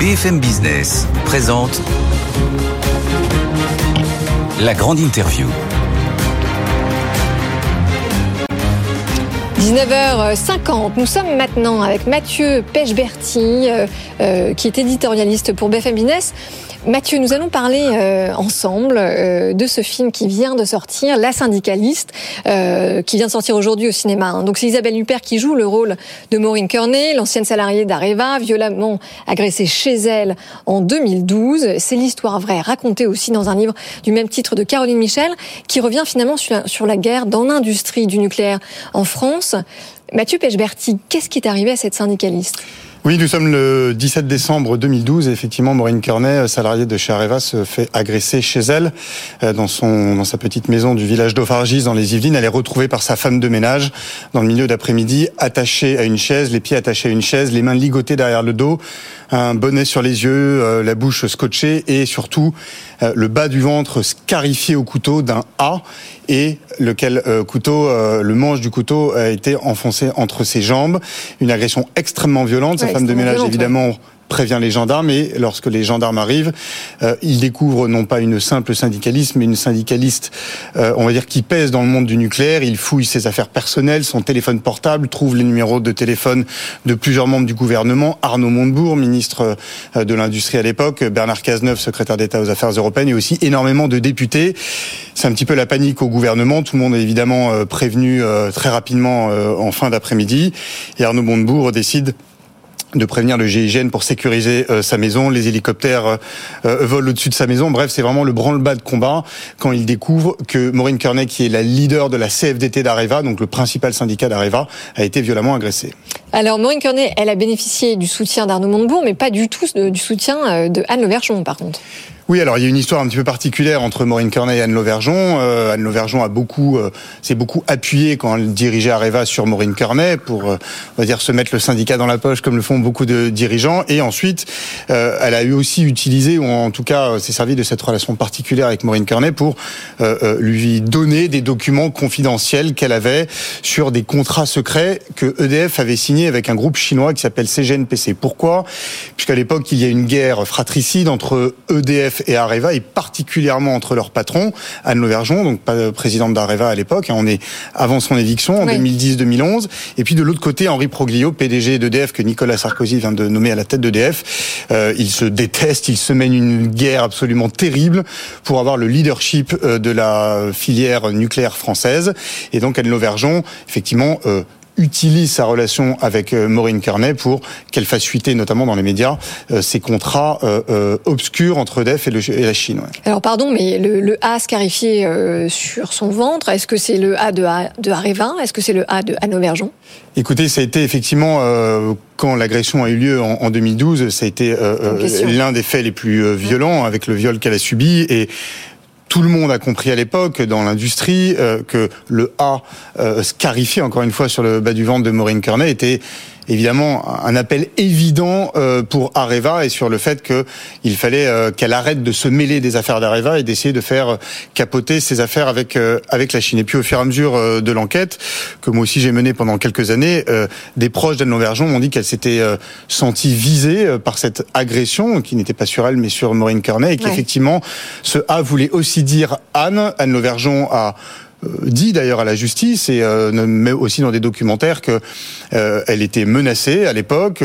BFM Business présente la grande interview. 19h50, nous sommes maintenant avec Mathieu Pechberti, qui est éditorialiste pour BFM Business. Mathieu, nous allons parler ensemble de ce film qui vient de sortir, La Syndicaliste, qui vient de sortir aujourd'hui au cinéma. Donc c'est Isabelle Huppert qui joue le rôle de Maureen Kearney, l'ancienne salariée d'Areva, violemment agressée chez elle en 2012. C'est l'histoire vraie, racontée aussi dans un livre du même titre de Caroline Michel, qui revient finalement sur la guerre dans l'industrie du nucléaire en France. Mathieu Pechberti, qu'est-ce qui est arrivé à cette syndicaliste ? Oui, nous sommes le 17 décembre 2012 et effectivement, Maureen Kearney, salariée de chez Areva, se fait agresser chez elle dans sa petite maison du village d'Auffargis dans les Yvelines. Elle est retrouvée par sa femme de ménage dans le milieu d'après-midi, attachée à une chaise, les pieds attachés à une chaise, les mains ligotées derrière le dos, un bonnet sur les yeux, la bouche scotchée et surtout le bas du ventre scarifié au couteau d'un A et le manche du couteau a été enfoncé entre ses jambes. Une agression extrêmement violente. Sa femme de ménage, évidemment, prévient les gendarmes et lorsque les gendarmes arrivent, ils découvrent non pas une simple syndicaliste, mais une syndicaliste, on va dire, qui pèse dans le monde du nucléaire. Ils fouillent ses affaires personnelles, son téléphone portable, trouvent les numéros de téléphone de plusieurs membres du gouvernement, Arnaud Montebourg, ministre de l'Industrie à l'époque, Bernard Cazeneuve, secrétaire d'État aux Affaires européennes, et aussi énormément de députés. C'est un petit peu la panique au gouvernement. Tout le monde est évidemment prévenu très rapidement en fin d'après-midi. Et Arnaud Montebourg décide de prévenir le GIGN pour sécuriser sa maison. Les hélicoptères volent au-dessus de sa maison. Bref, c'est vraiment le branle-bas de combat quand il découvre que Maureen Kearney, qui est la leader de la CFDT d'Areva, donc le principal syndicat d'Areva, a été violemment agressée. Alors, Maureen Kearney, elle a bénéficié du soutien d'Arnaud Montebourg, mais pas du tout du soutien de Anne Lauvergeon, par contre. Oui, alors il y a une histoire un petit peu particulière entre Maureen Kearney et Anne Lauvergeon. Anne Lauvergeon s'est beaucoup appuyée quand elle dirigeait Areva sur Maureen Kearney pour, on va dire, se mettre le syndicat dans la poche comme le font beaucoup de dirigeants. Et ensuite, elle a eu aussi utilisé, ou en tout cas s'est servi de cette relation particulière avec Maureen Kearney pour lui donner des documents confidentiels qu'elle avait sur des contrats secrets que EDF avait signés avec un groupe chinois qui s'appelle CGNPC. Pourquoi ? Puisqu'à l'époque, il y a une guerre fratricide entre EDF et Areva, et particulièrement entre leurs patrons, Anne Lauvergeon, donc présidente d'Areva à l'époque, on est avant son éviction en 2010-2011, et puis de l'autre côté, Henri Proglio, PDG d'EDF, que Nicolas Sarkozy vient de nommer à la tête d'EDF. Ils se détestent, ils se mènent une guerre absolument terrible pour avoir le leadership de la filière nucléaire française, et donc Anne Lauvergeon, effectivement, utilise sa relation avec Maureen Kearney pour qu'elle fasse fuiter, notamment dans les médias, ces contrats obscurs entre EDF et la Chine. Ouais. Alors pardon, mais le A scarifié sur son ventre, est-ce que c'est le A de Areva ? Est-ce que c'est le A de Anne Lauvergeon ? Écoutez, ça a été effectivement, quand l'agression a eu lieu en 2012, ça a été l'un des faits les plus violents, avec le viol qu'elle a subi, et tout le monde a compris à l'époque, dans l'industrie, que le A scarifié, encore une fois, sur le bas du ventre de Maureen Kearney était évidemment un appel évident pour Areva et sur le fait qu'il fallait qu'elle arrête de se mêler des affaires d'Areva et d'essayer de faire capoter ses affaires avec la Chine. Et puis au fur et à mesure de l'enquête, que moi aussi j'ai menée pendant quelques années, des proches d'Anne Lauvergeon m'ont dit qu'elle s'était sentie visée par cette agression, qui n'était pas sur elle mais sur Maureen Kearney, et qu'effectivement ce A voulait aussi dire Anne. Anne Lauvergeon a dit d'ailleurs à la justice et mais aussi dans des documentaires que elle était menacée à l'époque,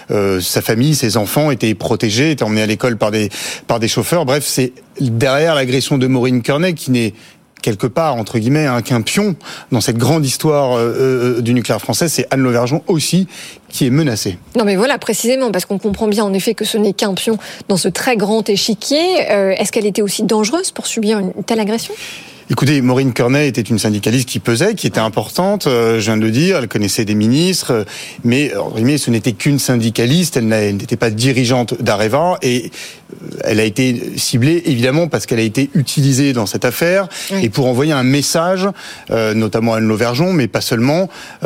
sa famille, ses enfants étaient protégés, étaient emmenés à l'école par des chauffeurs. Bref, c'est derrière l'agression de Maureen Kearney qui n'est quelque part, entre guillemets, qu'un pion dans cette grande histoire du nucléaire français, c'est Anne Lauvergeon aussi qui est menacée. Non mais voilà, précisément, parce qu'on comprend bien en effet que ce n'est qu'un pion dans ce très grand échiquier. Est-ce qu'elle était aussi dangereuse pour subir une telle agression ? Écoutez, Maureen Kearney était une syndicaliste qui pesait, qui était importante, je viens de le dire, elle connaissait des ministres, mais ce n'était qu'une syndicaliste, elle n'était pas dirigeante d'Areva, et elle a été ciblée évidemment parce qu'elle a été utilisée dans cette affaire et pour envoyer un message, notamment à Anne Lauvergeon, mais pas seulement,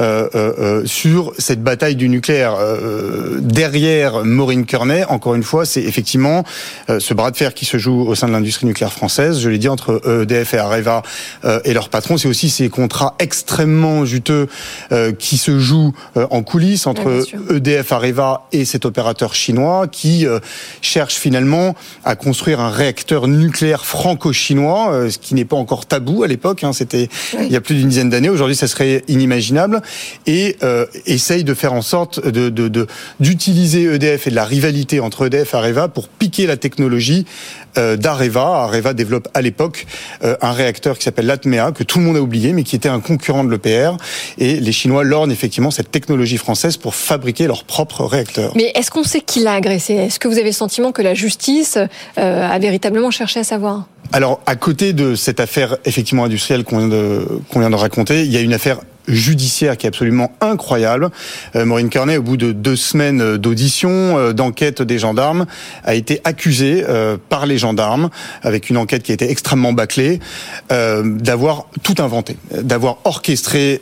sur cette bataille du nucléaire. Derrière Maureen Kearney, encore une fois, c'est effectivement ce bras de fer qui se joue au sein de l'industrie nucléaire française, je l'ai dit, entre EDF et Areva et leurs patrons. C'est aussi ces contrats extrêmement juteux qui se jouent en coulisses entre EDF, Areva et cet opérateur chinois qui cherche finalement à construire un réacteur nucléaire franco-chinois, ce qui n'est pas encore tabou à l'époque, c'était il y a plus d'une dizaine d'années. Aujourd'hui, ça serait inimaginable, et essaye de faire en sorte d'utiliser EDF et de la rivalité entre EDF et Areva pour piquer la technologie d'Areva. Areva développe à l'époque un réacteur qui s'appelle l'Atmea, que tout le monde a oublié, mais qui était un concurrent de l'EPR, et les Chinois lorgnent effectivement cette technologie française pour fabriquer leur propre réacteur. Mais est-ce qu'on sait qui l'a agressé ? Est-ce que vous avez le sentiment que la justice a véritablement cherché à savoir ? Alors, à côté de cette affaire effectivement industrielle qu'on vient de raconter, il y a une affaire judiciaire qui est absolument incroyable. Maureen Kearney, au bout de 2 semaines d'audition, d'enquête des gendarmes, a été accusée par les gendarmes, avec une enquête qui a été extrêmement bâclée, d'avoir tout inventé, d'avoir orchestré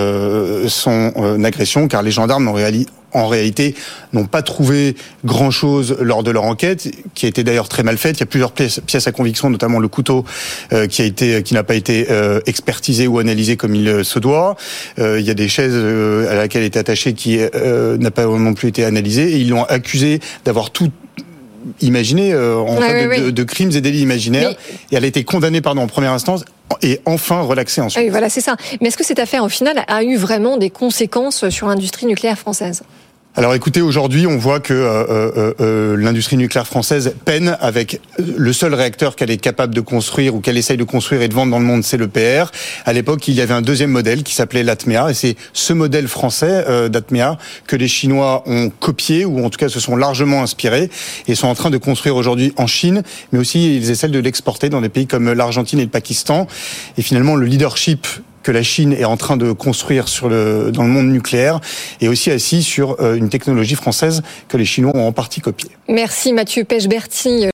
son agression, car les gendarmes en réalité, n'ont pas trouvé grand-chose lors de leur enquête, qui a été d'ailleurs très mal faite. Il y a plusieurs pièces à conviction, notamment le couteau qui n'a pas été expertisé ou analysé comme il se doit. Il y a des chaises à laquelle elle était attachée qui n'a pas non plus été analysée, et ils l'ont accusé d'avoir tout imaginé de crimes et délits imaginaires. Et elle a été condamnée en première instance et enfin relaxée ensuite. Oui, voilà, c'est ça. Mais est-ce que cette affaire, au final, a eu vraiment des conséquences sur l'industrie nucléaire française ? Alors écoutez, aujourd'hui, on voit que l'industrie nucléaire française peine avec le seul réacteur qu'elle est capable de construire ou qu'elle essaye de construire et de vendre dans le monde, c'est l'EPR. À l'époque, il y avait un deuxième modèle qui s'appelait l'Atmea, et c'est ce modèle français d'Atmea que les Chinois ont copié, ou en tout cas se sont largement inspirés, et sont en train de construire aujourd'hui en Chine, mais aussi ils essaient de l'exporter dans des pays comme l'Argentine et le Pakistan. Et finalement, le leadership que la Chine est en train de construire dans le monde nucléaire est aussi assis sur une technologie française que les Chinois ont en partie copiée. Merci Mathieu Pechberti.